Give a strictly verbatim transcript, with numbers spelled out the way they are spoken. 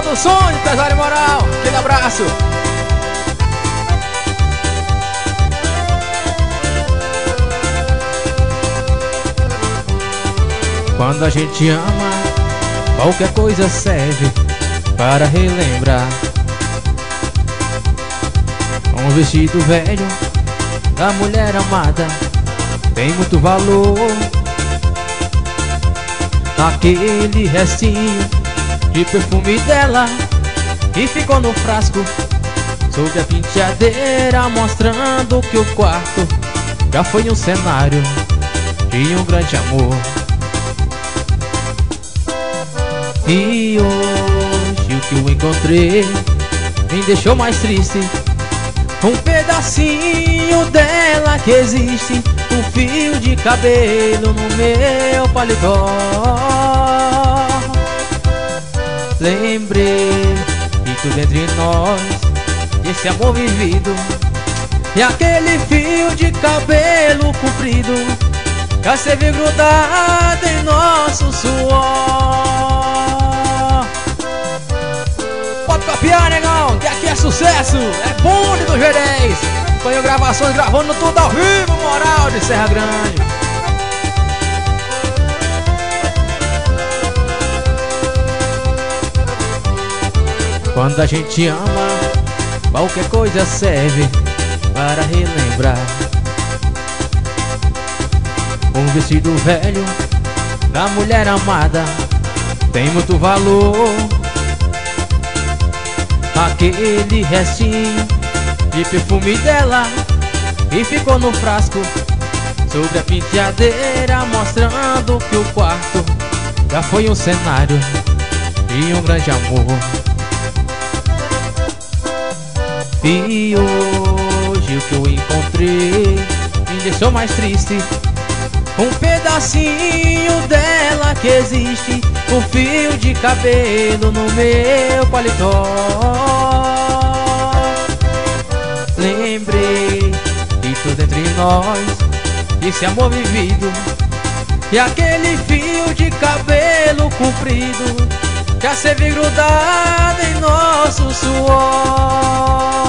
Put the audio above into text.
do som, empresário moral. Aquele abraço. Quando a gente ama, qualquer coisa serve para relembrar. Um vestido velho da mulher amada tem muito valor. Aquele restinho de perfume dela que ficou no frasco sob a penteadeira, mostrando que o quarto já foi um cenário de um grande amor. E hoje o que eu encontrei me deixou mais triste. Um pedacinho dela que existe, um fio de cabelo no meu paletó. Lembrei de tudo entre nós, desse amor vivido, e aquele fio de cabelo comprido já esteve grudado em nosso suor. Pode copiar, negão, que aqui é sucesso, é bonde do G dez. Tonho Gravações gravando tudo ao vivo, moral de Serra Grande. Quando a gente ama, qualquer coisa serve para relembrar. Um vestido velho da mulher amada tem muito valor. Aquele restinho de perfume dela que ficou no frasco sobre a penteadeira, mostrando que o quarto já foi um cenário de um grande amor. E hoje o que eu encontrei me deixou mais triste. Um pedacinho dela que existe, um fio de cabelo no meu paletó. Lembrei de tudo entre nós, desse amor vivido, e aquele fio de cabelo comprido já esteve grudado em nosso suor.